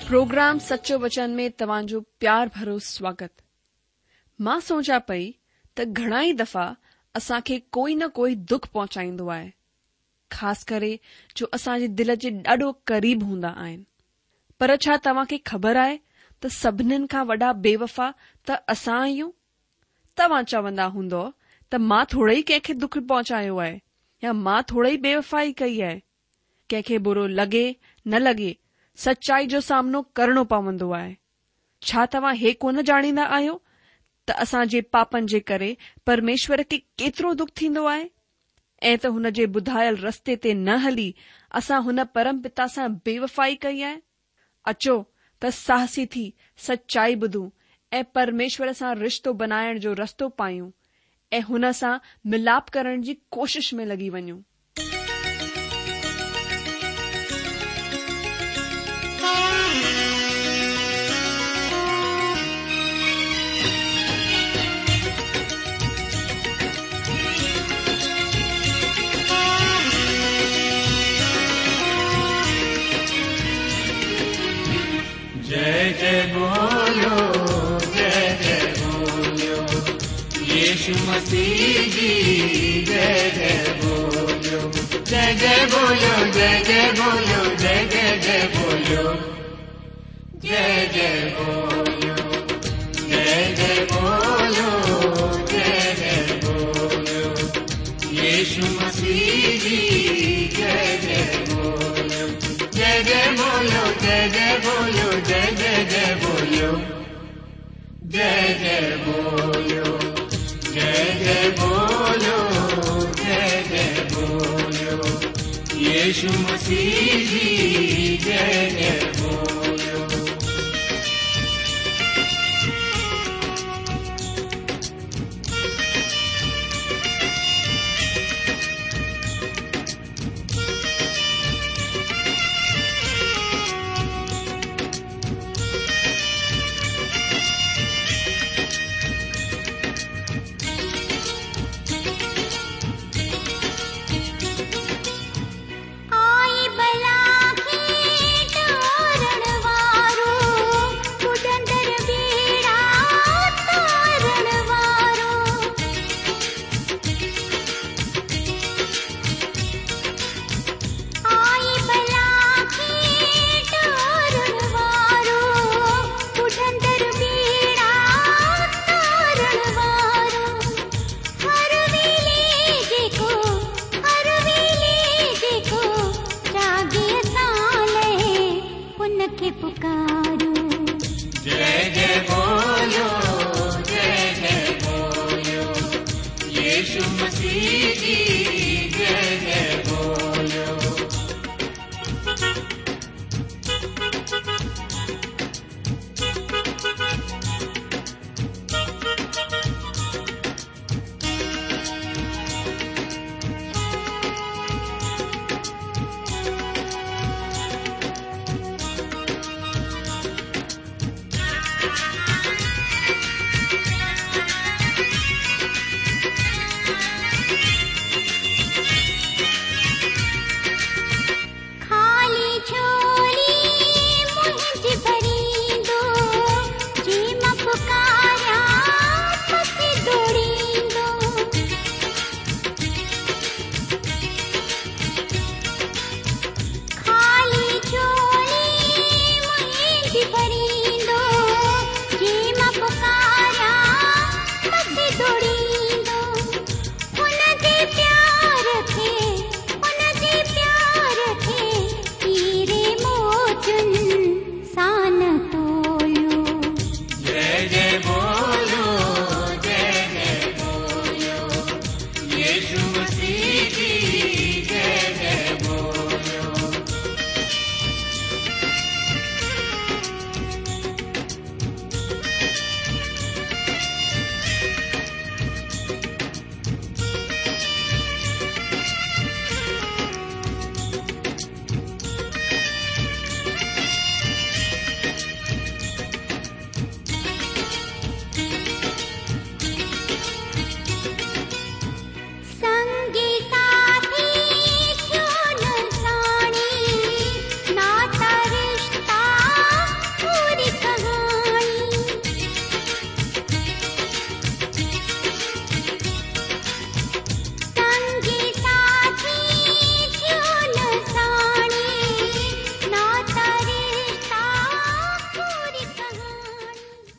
Programme सचो वचन में तव्हांजो प्यार भरो स्वागत। मां सोचा पई त घणा ई दफ़ा असांखे कोई न कोई दुख पहुचाईंदो आहे, ख़ासि करे जो असांजे दिल जे ॾाढो क़रीब हूंदा आहिनि। पर छा तव्हांखे ख़बर आहे त सभिनीनि खां वॾा बेवफ़ा त असां आहियूं? तव्हां चवंदा हूंदो त मां थोड़े ई कंहिंखे दुख पहुचायो आहे या मां थोड़े ई बेवफ़ाई कई आहे। कंहिंखे बुरो लॻे न लॻे, सचाई जो सामनो करणो पवंदो आहे। छा तव्हां हे कोन ॼाणींदा आहियो त असांजे पापनि जे करे परमेश्वर खे केतिरो दुख थींदो आहे ऐं त हुन जे ॿुधायल रस्ते ते न हली असां हुन परम पिता सां बेवफ़ाई कई आहे। अचो त साहसी थी सचाई ॿुधूं ऐं परमेश्वर सां रिश्तो बनाइण जो रस्तो पायूं ऐं हुन सां मिलाप करण जी कोशिश में लॻी वञूं। जय जय बोलो, जय जय बोलो, यीशु मसीह जी। जय जय बोलो, जय जय बोलो, जय जय बोलो, जय जय जय बोलो, जय जय बोलो, जय जय बोलो, जय जय बोलो, यीशु मसीह जी। जय जय बोलो, जय जय बोलो, जय जय बोलो, जय जय जय बोलो, जय जय बोलो, जय जय बोलो, जय जय बोलो, यीशु मसीह जी। जय जय बोलो।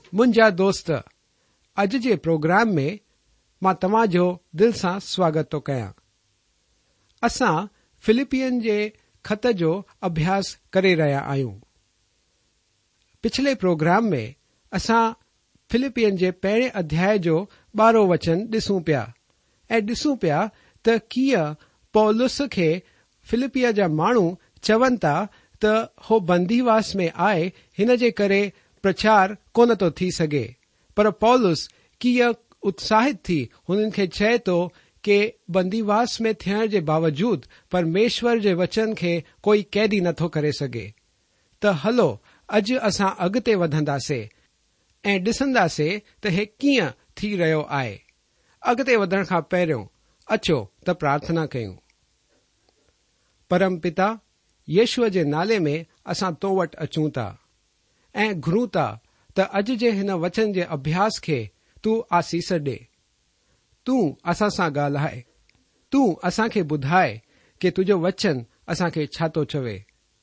मुंहिंजा दोस्त, अॼु जे प्रोग्राम में मां तव्हांजो दिल सां स्वागत थो कयां। असां फिलिपियन जे ख़त जो अभ्यास करे रहिया आहियूं। पिछले प्रोग्राम में असां फिलिपियन जे पहिरें अध्याय जो 12 वचन ॾिसूं पिया ऐं ॾिसूं पिया त कीअं पौलुस खे फिलिपिया जा माण्हू चवनि था त हो बंदीवास में आहे, हिन जे करे प्रचार कोन थो थी सघे। पर पौलुस कीअं उत्साहित थी हुननि खे चए थो कि बंदीवास में थियण जे बावजूद परमेश्वर जे वचन खे कोई कैदी नथो करे सघे। त हलो अॼु असां अॻिते वधंदासीं ऐं ॾिसंदासीं त हे कीअं थी रहियो आहे। अॻिते वधण खां पहिरियों अचो त प्रार्थना कयूं। परम पिता, येशूअ जे नाले में असां तो वटि अचूं था ऐं घुरूं था त अॼु जे हिन वचन जे अभ्यास खे तूं आसीस ॾे। तूं असां सां ॻाल्हाए, तूं असांखे ॿुधाए कि तुंहिंजो वचन असांखे छा थो चवे।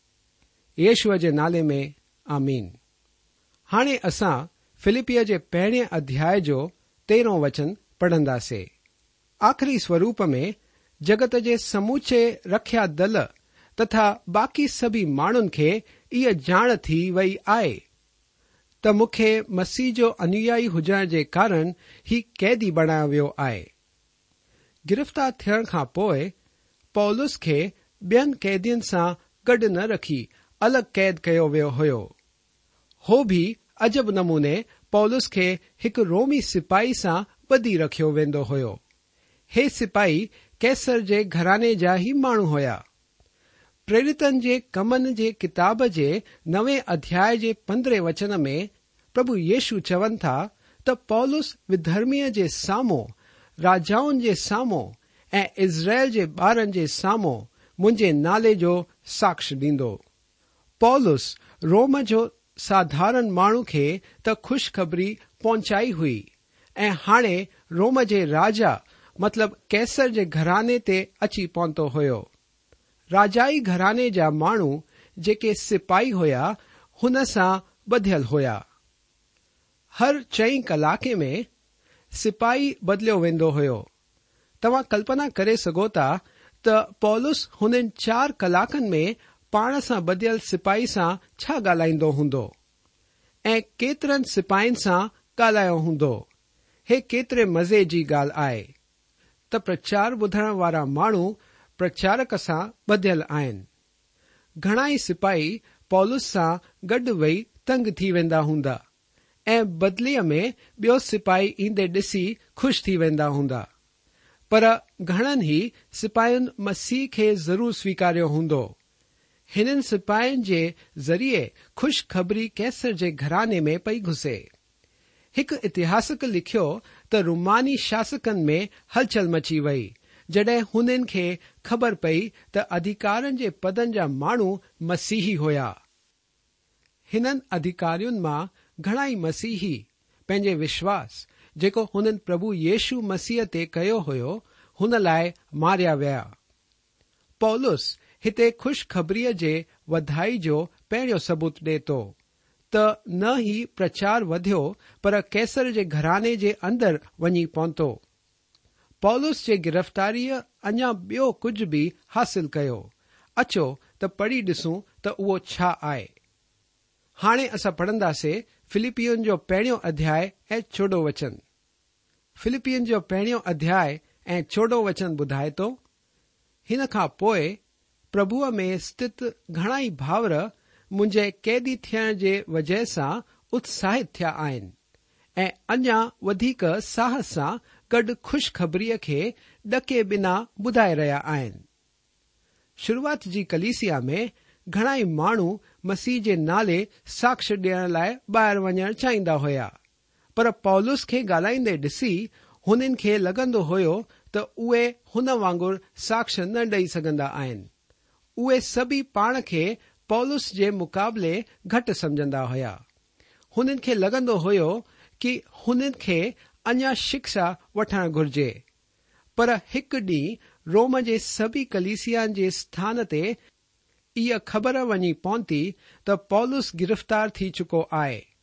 येशूअ जे नाले में आमीन। हाणे असां फिलिपिया जे पहिरें अध्याय जो 13 वचन पढ़ंदासीं। आख़िरी स्वरूप में जगत जे समूचे रखिया दल तथा बाक़ी सभी माण्हुनि खे इहा ॼाण थी वई आहे त मूंखे मसीह जो अनुयायी हुजण जे कारण ही कैदी बणायो वियो आहे। गिरफ़्तार थियण खां पोइ पौलुस खे ॿियनि कैदियुनि सां गॾु न रखी अलॻि कैद कयो वियो हुयो। हो बि अजब नमूने पौलुस खे हिकु रोमी सिपाही सां ॿधी रखियो वेंदो हुयो। हे सिपाही कैसर जे घराने जा ई माण्हू हुया। प्रेरितन जे कमनि जे किताब जे 9 अध्याय जे 15 वचन में प्रभु येशू चवनि था त पौलुस विधर्मीअ जे साम्हूं, राजाउनि जे साम्हूं ऐं इज़राइल जे ॿारनि जे साम्हूं मुंहिंजे नाले जो साक्ष्य ॾींदो। पौलुस रोम जो साधारण माण्हू खे त ख़ुशख़बरी पहुचाई हुई ऐं हाणे रोम जे राजा मतलब कैसर जे घराने ते अची पहुतो हुयो। राजाई घराने जा माण्हू जेके सिपाही हुया हुन सां ॿधियल हुया। हर 4 कलाके में सिपाही बदिलियो वेंदो हुयो। तव्हां कल्पना करे सघो था त पौलुस हुननि 4 कलाकनि में पाण सां ॿधियल सिपाही सां छा ॻाल्हाईंदो हूंदो ऐं केतिरनि सिपाहियुनि सां ॻाल्हायो हूंदो। हे केतिरे मज़े जी ॻाल्हि आहे त प्रचार ॿुधण वारा माण्हू प्रचारक सां ॿधियल आहिनि। घणाई सिपाही पौलुस सां गॾु वेही तंग थी वेंदा हूंदा ऐं बदिलीअ में ॿियो सिपाही ईंदे ॾिसी ख़ुशि थी वेंदा हूंदा। पर घणनि ई सिपाहियुनि मसीह खे ज़रूरु स्वीकारियो हूंदो। हिननि सिपाहियुनि जे ज़रिए ख़ुशख़बरी कैसर जे घराने में पई घुसे। हिकु इतिहासक लिखियो त रोमानी शासकनि में हलचल मची वई जॾहिं हुननि खे ख़बर पई त अधिकारनि जे पदनि जा माण्हू मसीही हुया। हिननि अधिकारियुनि मां घणाई मसीही पंहिंजे विश्वास जेको हुननि प्रभु येशू मसीह ते कयो हुयो हुन लाइ मारिया विया। पौलुस हिते ख़ुशख़बरीअ जे वधाई जो पहिरियों सबूत ॾे थो त न ही प्रचार वधियो पर कैसर जे घराने जे अंदर वञी पहुतो। पौलुस जे गिरफ़्तारीअ अञा ॿियो कुझु बि हासिल कयो। अचो त पढ़ी ॾिसूं त उहो छा आहे। हाणे असां पढ़ंदासीं फिलिपियन जो पहिरियों अध्याय ऐं 14 वचन। फिलिपियन जो पहिरियों अध्याय ऐं 14 वचन ॿुधाए थो, हिन खां पोइ प्रभुअ में स्थित घणाई भाउर मुंहिंजे कैदी थियण जे वजह सां उत्साहित थिया आहिनि ऐं अञा वधीक साहस सां गॾु ख़ुशख़बरीअ खे ॾके बिना ॿुधाए रहिया आहिनि। शुरूआत जी कलीसिया में घणाई माण्हू मसीह जे नाले साक्ष्य ॾियण लाइ ॿाहिरि वञणु चाहींदा हुया, पर पौलुस खे ॻाल्हाईंदे ॾिसी हुननि खे लॻंदो हुयो त उहे हुन वांगुरु साक्ष्य न ॾेई सघंदा आहिनि। उहे सभी पाण खे पौलुस जे मुक़ाबले घटि समझंदा हुया। हुननि खे लॻंदो हुयो कि हुननि खे अञा शिक्षा वठणु घुर्जे। पर हिकु ॾींहुं रोम जे सभी कलीसियान जे स्थान ते इहा ख़बर वञी पहुती त पौलुस गिरफ़्तार थी चुको आहे।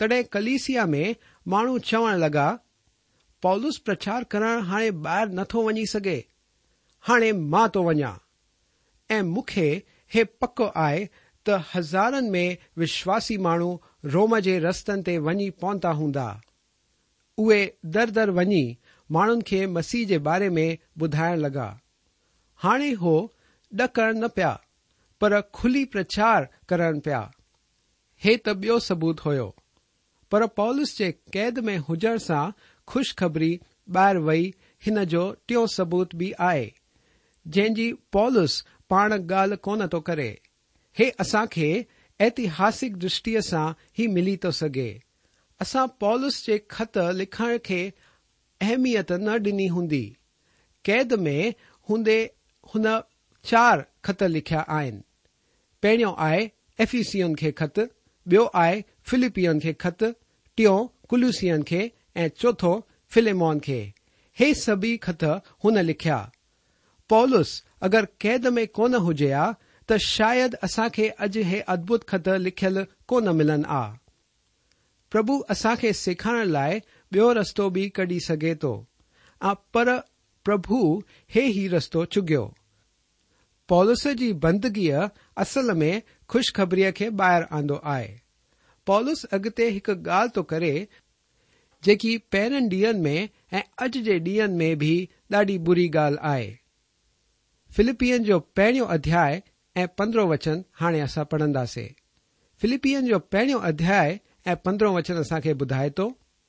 तॾहिं कलीसिया में माण्हू चवण लॻा, पौलुस प्रचार करण हाणे ॿाहिरि नथो वञी सघे, हाणे मां थो वञा। ऐं मूंखे हे पको आहे त हज़ारनि में विश्वासी माण्हू रोम जे रस्तनि ते वञी पहुता हूंदा। उहे दर दर वञी माण्हुनि खे मसीह जे बारे में ॿुधाइण लॻा। हाणे हो ॾकण न पिया, पर खुली प्रचार करण पिया। हे त ॿियो सबूत हुयो। पर पौलुस जे कैद में हुजण सां ख़ुशख़बरी ॿाहिरि वई हिन जो टियों सबूत बि आहे, जंहिंजी पौलुस पाण ॻाल्हि कोन थो करे। हे असांखे ऐतिहासिक दृष्टिअ सां ही मिली थो सघे। असां पौलुस जे ख़त लिखण खे अहमियत न ॾिनी हूंदी। कैद में हूंदे हुन 4 ख़त लिखिया आहिनि। पहिरियों आहे एफिसियन खे ख़त, ॿियो आहे फिलिपियन खे ख़त, टियों कुलुसियन खे ऐं चौथो फिलेमोन खे। हे सभी ख़त हुन लिखिया। पौलुस अगरि कैद में कोन हुजे हा त शायदि असांखे अॼु हे अद्भुत ख़त लिखियल कोन मिलन आ। प्रभु असांखे सेखारण लाइ ॿियो रस्तो बि कढी सघे थो, पर प्रभु हे ही रस्तो चुगियो। पौलुस जी बंदगीअ असल में ख़ुशख़बरीअ खे ॿाहिरि आंदो आहे। पौलुस अॻिते हिकु ॻाल्हि थो करे जेकी पहिरनि ॾींहनि में ऐं अॼु जे ॾींहनि में भी ॾाढी बुरी ॻाल्हि आहे। फिलिपियन जो पहिरियों अध्याय ऐं 15 वचन हाणे असां पढ़ंदासीं। फिलिपियन जो पहिरियों अध्याय ऐं 15 वचन असांखे ॿुधाए थो,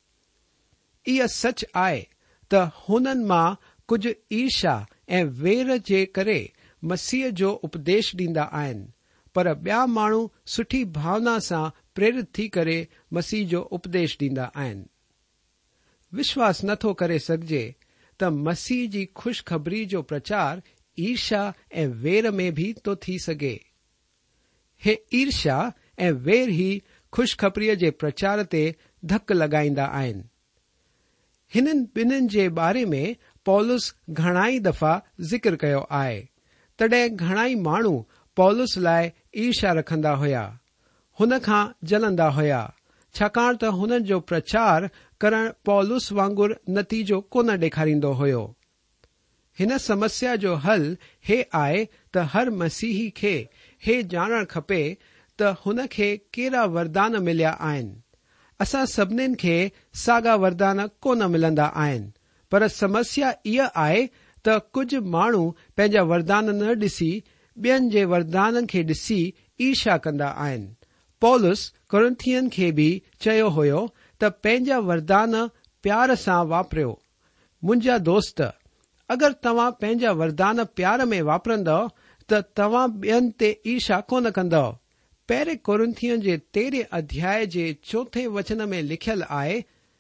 इहा सच आहे त हुननि मां कुझु ईर्ष्या ऐं वेर जे करे मसीह जो उपदेश ॾींदा आहिनि, पर ॿिया माण्हू सुठी भावना सां प्रेरित थी करे मसीह जो उपदेश ॾींदा आहिनि। विश्वास नथो करे सघिजे त मसीह जी ख़ुशख़बरी जो प्रचार ईर्ष्या ऐं वेर में भी तो थी सघे। हे ईर्ष्या ऐं वेर ही ख़ुशख़बरीअ जे प्रचार ते धक लॻाईंदा आहिनि। हिननि ॿिन्हिनि जे बारे में पौलुस घणाई दफ़ा ज़िक्र कयो आहे। तॾहिं घणाई माण्हू पौलुस लाइ ईर्ष्या रखंदा हुया, हुन खां जलंदा हुया, छाकाणि त हुननि जो प्रचार करण पौलुस वांगुरु नतीजो कोन ॾेखारींदो हुयो। हिन समस्या जो हल हे आहे त हर मसीही खे हे ॼाणणु खपे त हुन खे कहिड़ा वरदान मिलिया आहिनि। असां सभिनीनि खे साॻा वरदान कोन मिलंदा आहिनि, पर समस्या इहा आहे त कुझु माण्हू पंहिंजा वरदान न ॾिसी ॿियनि जे वरदाननि खे ॾिसी ईर्ष्या कंदा आहिनि। पौलुस कोरिन्थियन खे बि चयो हुयो त पंहिंजा वरदान प्यार सां वापरियो। मुंहिंजा दोस्त, अगरि तव्हां पंहिंजा वरदान प्यार में वापरंदव त तव्हां ॿियनि ते ईर्ष्या कोन कंदव। पहिरें कोरिन्थियन जे 13 अध्याय जे 4 वचन में लिखियल आहे,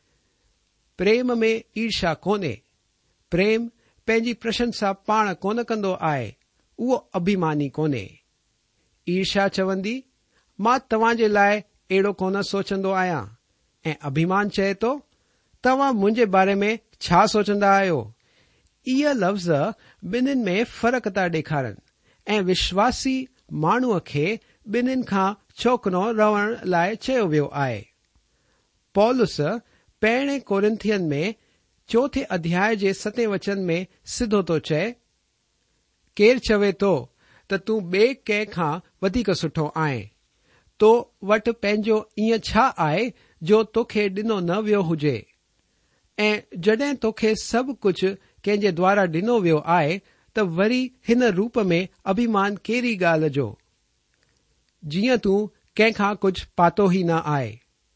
प्रेम में ईर्ष्या कोन्हे। प्रेम पंहिंजी प्रशंसा पाण कोन कंदो आहे, उहो अभिमानी कोन्हे। ईर्ष्या चवंदी, मां तव्हां जे लाइ अहिड़ो कोन सोचंदो आहियां, ऐं अभिमान चए थो, तव्हां मुंहिंजे बारे में छा सोचंदा आहियो। इहे लफ़्ज़ ॿिन्हिनि में फ़र्क़ु था ॾेखारनि ऐं विश्वासी माण्हूअ खे ॿिन्हिनि खां चौकनो रहण लाइ चयो वियो आहे। पौलुस पहिरें कोरिन्थियन में 4 अध्याय जे 7 वचन में सिधो थो चए, केरु चवे थो त तूं ॿिए कंहिं खां वधीक सुठो आहीं, तो वटि पंहिंजो ईअं छा आहे जो तोखे ॾिनो न वियो हुजे, ऐं जॾहिं तोखे सभु कुझु कंहिंजे द्वारा ॾिनो वियो आहे त वरी हिन रूप में अभिमान कहिड़ी ॻाल्हि जो, जीअं तूं कंहिंखां कुझु पातो ई न आहे।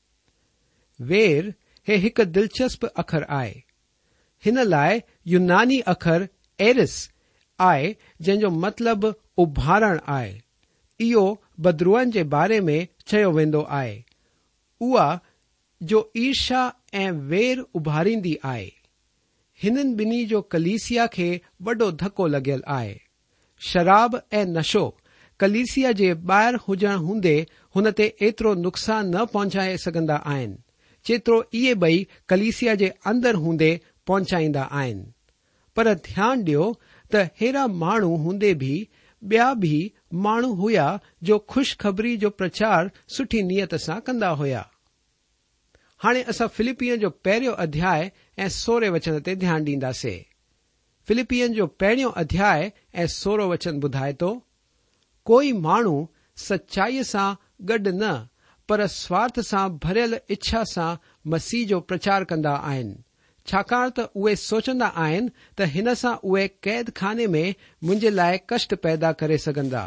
वेर हे हिकु दिलचस्प अखर आहे। हिन लाइ यूनानी अखर एरिस आहे, जंहिंजो मतिलबु उभारण आहे। इहो बदरूअनि जे बारे में चयो वेंदो आहे, उहा जो ईर्ष्या ऐं वेर उभारींदी आहे। हिननि ॿिन्ही जो कलीसिया खे वॾो धक्को लॻियल आहे। शराब ऐं नशो कलीसिया जे ॿाहिरि हुजण हूंदे हुन ते एतिरो नुक़सान न पहुचाए सघंदा आहिनि जेतिरो इहे ॿई कलीसिया जे अंदरि हूंदे पहुचाईंदा आहिनि। पर ध्यानु ॾियो त अहिड़ा माण्हू हूंदे बि ॿिया बि माण्हू हुया जो ख़ुशख़बरी जो प्रचार सुठी नियत सां कंदा हुया। हाणे असां फिलिपियन जो पहिरियों अध्याय ऐं 16 वचन ते ध्यानु ॾींदासीं। फिलिपियन जो पहिरियों अध्याय ऐं 16 वचन ॿुधाए थो, कोई माण्हू सचाईअ सां गॾु न पर स्वार्थ सां भरियल इच्छा सां मसीह जो प्रचार कंदा आहिनि, छाकाणि त उहे सोचंदा आहिनि त हिन सां उहे कैद खाने में मुंहिंजे लाइ कष्ट पैदा करे सघंदा।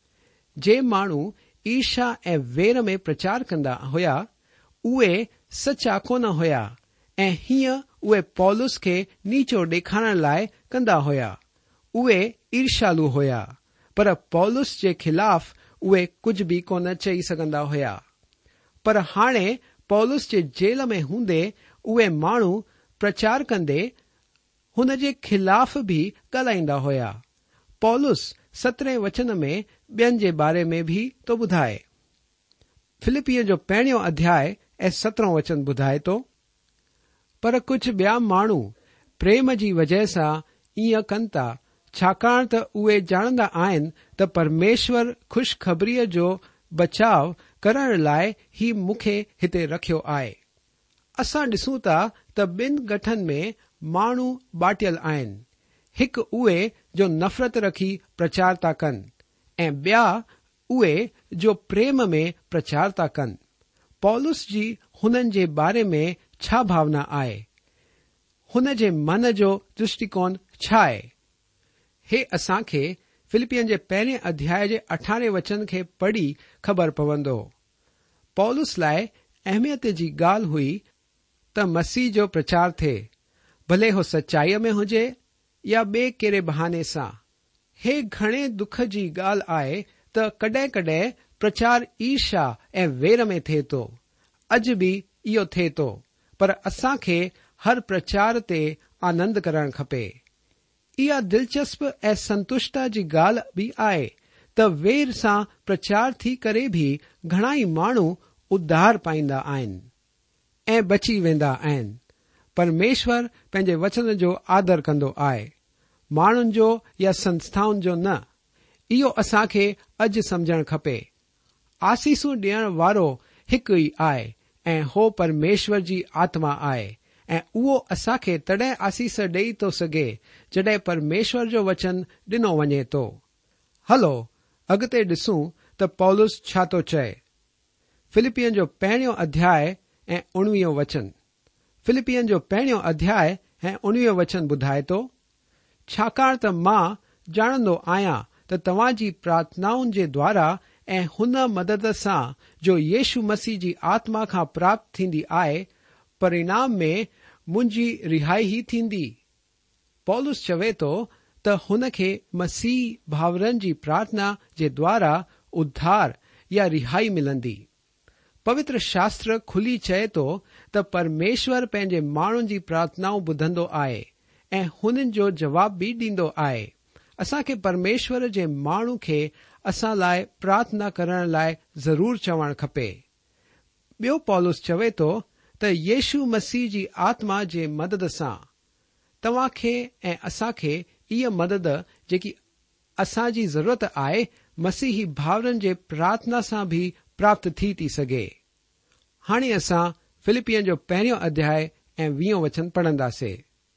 जे माण्हू ईर्ष्या ऐं वेर में प्रचार कंदा हुया उहे सचा कोन हुया ऐं हीअं उहे पौलुस खे नीचो ॾेखारण लाइ कंदा हुया। उहे ईर्ष्यालु हुया, पर पौलुस जे खिलाफ़ उहे कुझु बि कोन चई सघंदा हुया। पर हाणे पौलुस जे जेल में हूंदे उहे माण्हू प्रचार कंदे हुन जे खिलाफ़ बि ॻाल्हाईंदा हुया। पौलुस 17 वचन में ॿियनि जे बारे में बि तो ॿुधाए। फिलिपियन जो पहिरियों अध्याय ऐं 17 वचन ॿुधाए थो, पर कुझु ॿिया माण्हू प्रेम जी वजह सां ईअं कनि था, छाकाणि त उहे ॼाणंदा आहिनि त परमेश्वर ख़ुशख़बरीअ जो बचाव करण लाइ ही मूंखे हिते रखियो आहे। असां ॾिसूं था त ॿिनि गठनि में माण्हू बाटियल आहिनि, हिकु उहे जो नफ़रत रखी प्रचार था कनि ऐं ॿिया उहे जो प्रेम में प्रचार था कनि। पौलुस जी हुननि जे बारे में छा भावना आहे? हुन जे मन जो दृष्टिकोण छा आहे? हे असांखे फिलिपियन जे पहिरें अध्याय जे 18 वचन खे पढ़ी ख़बर पवंदो। पौलुस लाइ अहमियत जी ॻाल्हि हुई त मसीह जो प्रचार थिए, भले हो सचाईअ में हुजे या ॿिए कहिड़े बहाने सां। हे घणे दुख जी ॻाल्हि आहे त कॾहिं कॾहिं प्रचार ईर्ष्या ऐं वेर में थिए थो। अॼु बि इहो थिए थो, पर असांखे हर प्रचार ते आनंद करणु खपे। इहा दिलचस्प ऐं संतुष्टा जी ॻाल्हि बि आहे त वेर सां प्रचार थी करे बि घणाई माण्हू उद्धार पाईंदा आहिनि ऐं बची वेंदा आहिनि। परमेश्वर पंहिंजे वचन जो आदर कंदो आहे, माण्हुनि जो या संस्थाउनि जो न। इहो असांखे अॼु समझणु खपे। आसीसूं ॾियण वारो हिकु ई आहे ऐं हो परमेश्वर जी आत्मा आहे ऐं उहो असांखे तॾहिं आसीस ॾेई थो सघे जॾहिं परमेश्वर जो वचन ॾिनो वञे थो। हलो अॻिते ॾिसूं त पौलुस छा थो चए। फिलिपियन जो पहिरियों अध्याय ऐं 19 वचन। फिलिपियन जो पहिरियों अध्याय ऐं 19 वचन ॿुधाए थो, छाकाणि त मां ॼाणंदो आहियां त तव्हां जी प्रार्थनाउनि जे द्वारा ऐं हुन मदद सां जो यीशु मसीह जी आत्मा खां प्राप्त थींदी आहे, परिणाम में मुंहिंजी रिहाई ई थींदी। पौलुस चवे थो त हुन खे मसीह भाउरनि जी प्रार्थना जे द्वारा उद्धार या रिहाई मिलंदी। पवित्र शास्त्र खुली चए थो त परमेश्वर पंहिंजे माण्हुनि जी प्रार्थनाऊं ॿुधंदो आहे ऐं हुननि जो जवाब बि ॾींदो आहे। असांखे परमेश्वर जे माण्हू खे असां लाइ प्रार्थना करण लाइ ज़रूर चवणु खपे। ॿियो पौलुस चवे थो त यीशु मसीह जी आत्मा जे मदद सां तव्हां खे ऐं असांखे इहा मदद जेकी असांजी ज़रूरत आहे मसीही भाउरनि जे प्रार्थना सां बि प्राप्त थी सघे। हाणे असां फिलिपियन जो पहिरियों अध्याय ऐं 20 वचन पढ़ंदासीं।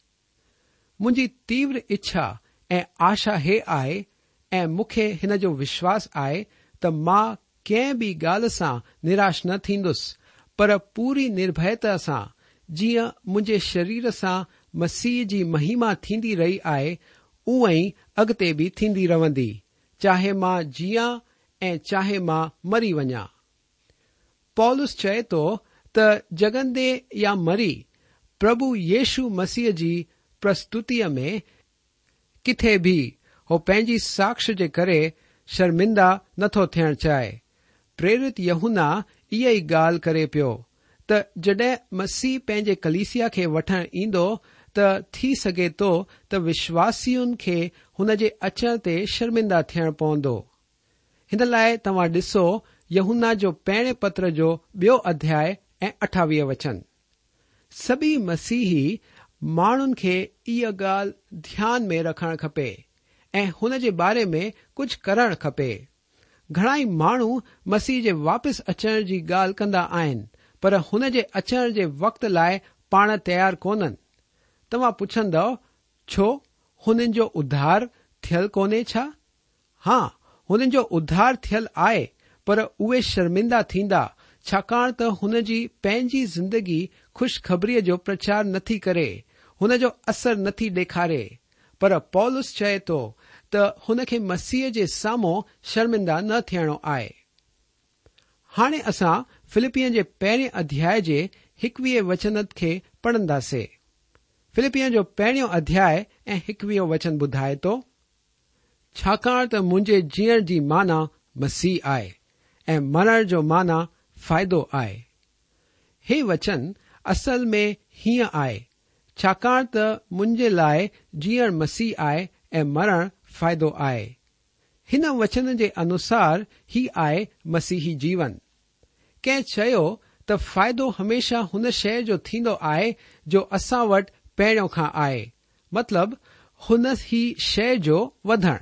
मुंहिंजी तीव्र इच्छा ऐं आशा हे आहे ऐं मूंखे हिन जो विश्वास आहे त मां कंहिं बि ॻाल्हि सां निराश न थींदुसि, पर पूरी निर्भयता सां जीअं मुंहिंजे शरीर सां मसीह जी महिमा थींदी रही आहे उअं ई अॻिते बि थींदी रहंदी, चाहे मां जियां ऐं चाहे मां मरी वञा। पौलुस चए थो त जगंदे या मरी प्रभु यीशु मसीह जी प्रस्तुतिअ में किथे बि हो पंहिंजी साक्ष्य जे करे शर्मिंदा नथो थियणु चाहे। प्रेरित यूहन्ना इहा ई ॻाल्हि करे पियो त जॾहिं मसीह पंहिंजे कलीसिया खे वठण ईंदो त थी सघे थो त विश्वासियुनि खे हुन जे अचण ते शर्मिंदा थियणु पवंदो। हिन लाइ तव्हां ॾिसो यूहन्ना जो पहिरें पत्र जो 2 अध्याय ऐं 28 वचन। सभी मसीही माण्हुनि खे इहा ॻाल्हि ध्यान में रखणु खपे ऐं हुन जे बारे में कुझु करणु खपे। घणाई माण्हू मसीह जे वापसि अचण जी ॻाल्हि कंदा आहिनि, पर हुन जे अचण जे वक़्त लाइ पाण तयार कोन्हनि। तव्हां पुछंदव, छो? हुननि जो उद्धार थियल कोन्हे छा? हां, हुननि जो उद्धार थियल आहे, पर उहे शर्मिंदा थींदा, छाकाणि त हुन जी पंहिंजी ज़िंदगी ख़ुशख़बरीअ जो प्रचार नथी करे, हुन जो असर नथी ॾेखारे। पर पौलुस चए थो त हुन खे मसीह जे साम्हूं शर्मिंदा न थियणो आहे। हाणे असां फिलिपियन जे पहिरें अध्याय जे 21 वचन खे पढ़ंदासीं। फिलिपियन जो पहिरियों अध्याय ऐं 21 वचन ॿुधाए थो, छाकाणि त मुंहिंजे जीअण जी माना मसीह आहे ऐं मरण जो माना फ़ाइदो आहे। हे वचन असल में हीअं आहे, छाकाणि त मुंहिंजे लाइ जीअण मसीह आहे ऐं मरण फ़ाइदो आहे। हिन वचन जे अनुसार ही आहे मसीही जीवन। कंहिं चयो त फ़ाइदो हमेशा हुन शइ जो थींदो आहे जो असां वटि पहिरियों खां आहे, मतिलब हुन ही शइ जो वधण।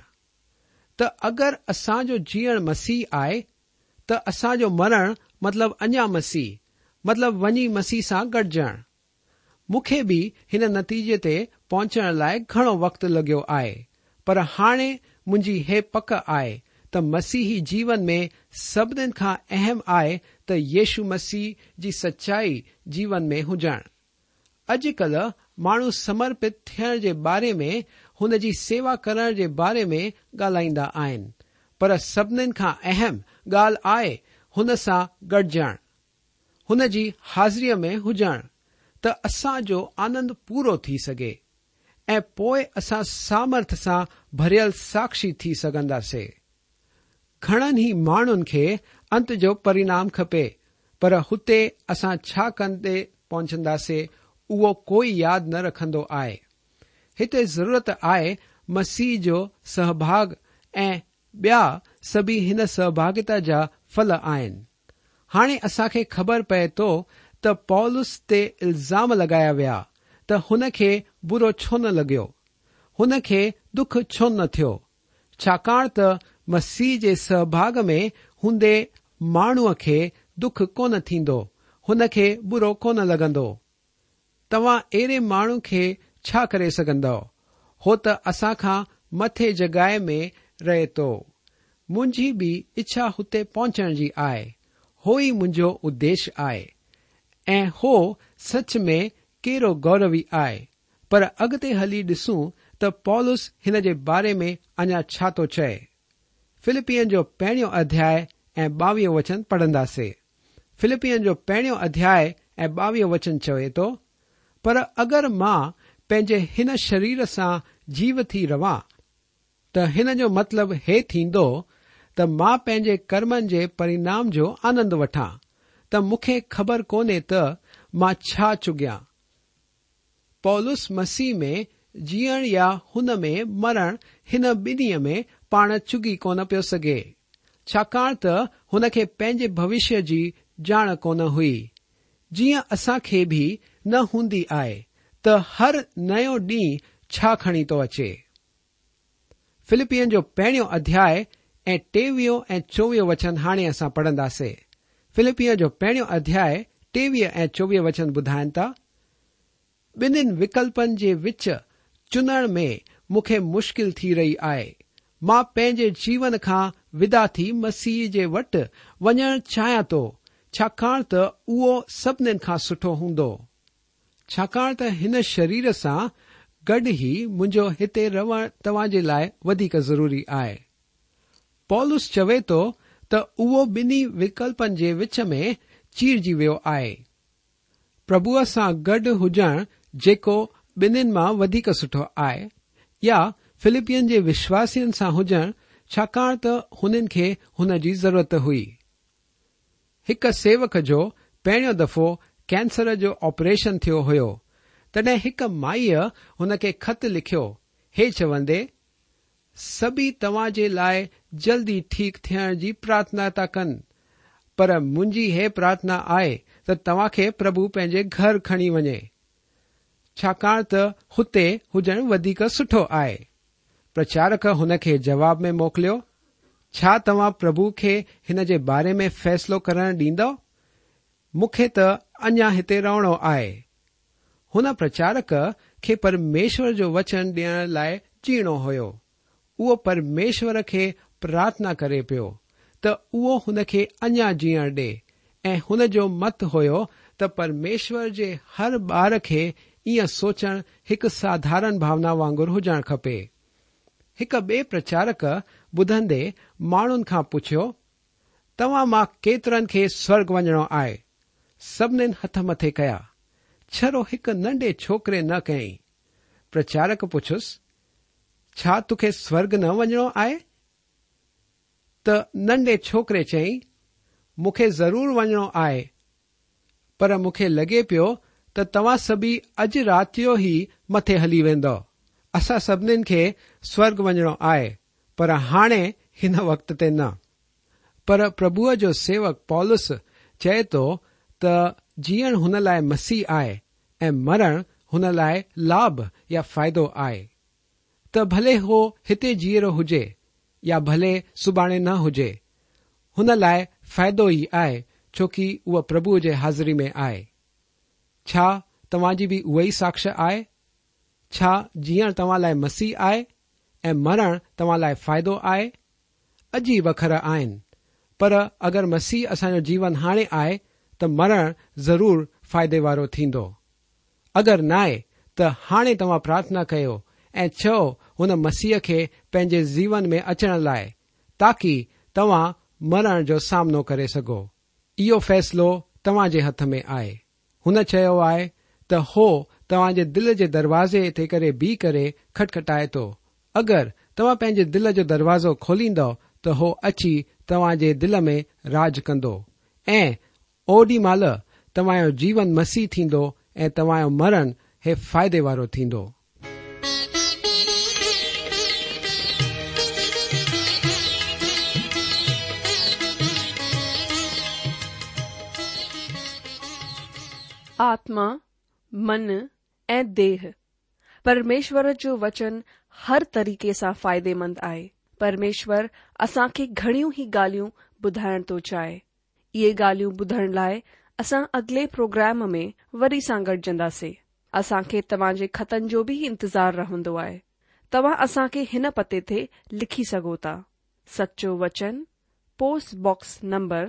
त अगरि असांजो जीअण मसीह आहे त असांजो मरण मतिलब अञा मसीह, मतिलब वञी मसीह सां गॾिजण। मूंखे बि हिन नतीजे ते पहुचण लाइ घणो वक़्तु लॻियो आहे, पर हाणे मुंहिंजी हे पक आहे त मसीही जीवन में सभिनीनि खां अहम आहे त यीशु मसीह जी सच्चाई जीवन में हुजण। अॼुकल्ह माण्हू समर्पित थियण जे बारे में, हुन जी सेवा करण जे बारे में ॻाल्हाईंदा आहिनि, पर सभिनीनि खां अहम ॻाल्हि आहे हुन सां गॾिजण, हुन जी हाज़िरीअ में हुजण, त असांजो आनंद पूरो थी सघे ऐं पोइ असां सामर्थ सां भरियल साक्षी थी सघंदासीं। घणनि ई माण्हुनि खे अंत जो परिणाम खपे, पर हुते असां छा कंदे पहुचंदासीं उहो कोई यादि न रखंदो आहे। हिते ज़रूरत आहे मसीह जो सहभाग ऐं ॿिया सभी हिन सहभागिता जा फल आहिनि। हाणे असांखे ख़बर पए थो त पौलुस ते इल्ज़ाम लॻाया विया त हुन खे बुरो छो न लॻियो, हुन खे दुख छो न थियो, छाकाणि त मसीह जे सहभाग में हूंदे माण्हूअ खे दुख कोन थींदो, हुन खे बुरो कोन लॻंदो। तव्हां अहिड़े माण्हू खे छा करे सघंदव? हो त असां खां मथे जॻहि में रहे थो। मुंहिंजी बि इच्छा हुते पहुचण जी आहे, हो ई मुंहिंजो उद्देश्य आहे ऐं हो सच में कहिड़ो गौरवी आहे। पर अॻिते हली ॾिसूं त पौलुस हिन जे बारे में अञा छा थो चए। फिलिपियन जो पहिरियों अध्याय ऐं 22 वचन पढ़ंदासीं। फिलिपियन जो पहिरियों अध्याय ऐं 22 वचन चवे थो, पर अगरि मां पंहिंजे हिन शरीर सां जीवती रवां त हिन जो मतिलब हे थींदो त मां पंहिंजे कर्मनि जे परिणाम जो आनंद वठां, त मूंखे ख़बर कोन्हे त मां छा चुगियां। पौलुस मसीह में जीअण या हुन में मरण, हिन ॿिन्हीअ में पाण चुगी कोन पियो सघे, छाकाणि त हुन खे पंहिंजे भविष्य जी ॼाण कोन हुई, जीअं असां खे बि न हूंदी आहे त हर नयो ॾींहुं छा खणी थो अचे। फिलिपियन जो पहिरियों अध्याय ऐं 23 ऐं 24 वचन हाणे असां पढ़ंदासीं। फिलिपियन जो पहिरियों अध्याय 23 ऐं 24 वचन ॿुधाइनि था, ॿिन्हिनि विकल्पनि जे विच चुनण में मूंखे मुश्किल थी रही आहे। मां पंहिंजे जीवन खां विदा थी मसीह जे वटि वञणु चाहियां थो, छाकाणि त उहो सभिनीनि खां सुठो हूंदो, छाकाणि त हिन शरीर सां गॾु ई मुंहिंजो हिते रहणु तव्हां जे लाइ वधीक ज़रूरी आहे। पौलुस चवे थो त उहो ॿिन्ही विकल्पनि जे विच में चीरजी वियो आहे। प्रभुअ सां गॾु हुजणु जेको ॿिन्हिनि मां वधीक सुठो आहे, या फिलिपियन जे विश्वासियुनि सां हुजणु, छाकाणि त हुननि खे हुन जी ज़रूरत हुई। हिकु सेवक जो पहिरियों दफ़ो कैंसर जो ऑपरेशन थियो हुयो, तॾहिं हिकु माईअ हुन खे ख़त लिखियो, हे चवंदे, सभी तव्हां जे लाइ जल्दी ठीकु थियण जी प्रार्थना था कनि, पर मुंहिंजी हे प्रार्थना आहे त तव्हां खे प्रभु पंहिंजे घर खणी वञे, छाकाणि त हुते हुजणु वधीक सुठो आहे। प्रचारक हुन खे जवाब में मोकिलियो, छा तव्हां प्रभु खे हिन जे बारे में फ़ैसिलो करणु ॾींदव? मूंखे त अञा हिते रहणो आहे। हुन प्रचारक खे परमेश्वर जो वचन ॾियण लाइ जीअणो हुयो। उहो परमेश्वर खे प्रार्थना करे पियो त उहो हुन खे अञा जीअण ॾे ऐं हुन जो मत हुयो त परमेश्वर जे हर ॿार खे ईअं सोचणु हिकु साधारण भावना वांगुरु हुजणु खपे। हिकु ॿिए प्रचारक ॿुधंदे माण्हुनि खां पुछियो, तव्हां मां केतिरनि खे स्वर्ग वञणो आहे? सभिनीनि हथ मथे कया, छरो हिकु नंढे छोकिरे न कयईं। प्रचारक पुछुसि, छा तोखे स्वर्ग न वञणो आहे? त नंढे छोकिरे चयईं, मूंखे ज़रूर वञणो आहे, पर मूंखे लॻे पियो त तव्हां सभी अॼु राति जो ई मथे हली वेंदो। असां सभिनीनि खे स्वर्ग वञणो आहे, पर हाणे हिन वक़्त ते न। पर प्रभुअ जो सेवक पौलुस चए थो त जीअण हुन लाइ मसीह आहे ऐं मरण हुन लाइ लाभ या फ़ाइदो आहे। त भले हो हिते जीअरो हुजे या भले सुभाणे न हुजे, हुन लाइ फ़ाइदो ई आहे, छोकी उहा प्रभुअ जे हाज़िरी में आहे। छा तव्हांजी बि उहा ई साक्ष्य आहे? छा जीअण तव्हां लाइ मसीह आहे ऐं मरण तव्हां लाइ फ़ाइदो आहे? अॼु वखर आहिनि, पर अगरि मसीह असांजो जीवन हाणे आहे त मरण ज़रूर फ़ाइदे वारो थींदो। अगरि न आहे त हाणे तव्हां प्रार्थना कयो ऐं चओ हुन मसीह खे पंहिंजे जीवन में अचण लाइ, ताकी तव्हां मरण जो सामनो करे सघो। इहो फ़ैसिलो तव्हां जे हथ में आहे। हुन चयो आहे त हो तव्हांजे दिल जे दरवाज़े ते करे बीह करे खटखटाए थो। अगरि तव्हां पंहिंजे दिल जो दरवाज़ो खोलींदो त हो अची तव्हांजे दिल में राज कंदो ऐं ओॾी महिल तव्हांजो जीवन मसीह थींदो ऐं तव्हांजो मरण हे फ़ाइदे वारो थींदो। आत्मा, मन ऐं देह। परमेश्वर जो वचन हर तरीक़े सां फ़ाइदेमंद आहे। परमेश्वर असांखे घणियूं ई ॻाल्हियूं ॿुधाइण थो चाहे। इहे ॻाल्हियूं ॿुधण लाइ असां अॻिले प्रोग्राम में वरी सां गॾिजंदासीं। असांखे तव्हांजे खतनि जो बि इंतज़ार रहंदो आहे। तव्हां असांखे हिन पते ते लिखी सघो था। सच्चो वचन, post box number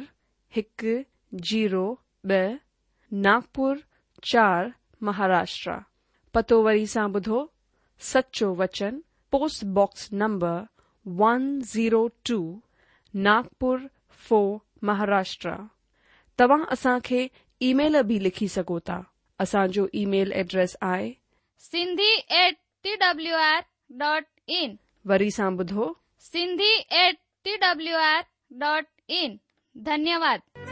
102, Nagpur 4, Maharashtra. पतो वरी सां ॿुधो। सच्चो वचन, post box number 102, Nagpur 4, Maharashtra. तव्हां असांखे ईमेल बि लिखी सघो था। असांजो ईमेल एड्रेस आहे sindhi@twr.in। वरी सां ॿुधो, sindhi@twr.in। धन्यवाद।